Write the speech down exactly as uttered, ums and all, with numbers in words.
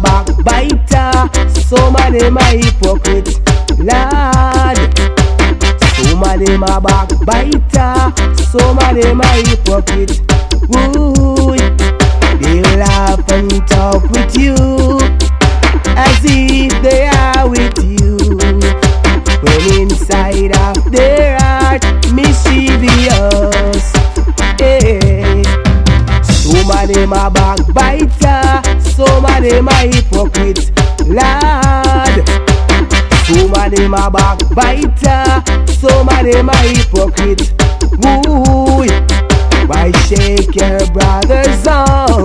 backbiter, some of them a hypocrite, Lord. Some of them a backbiter, some of them a hypocrite. Ooh, they laugh and talk with you as if they are with you, when inside of their heart mischievous. Hey. Some of them a backbiter, some of them a hypocrite, Lord. Some of them a backbiter, some of them a hypocrite. Ooh, why shake your brother's arm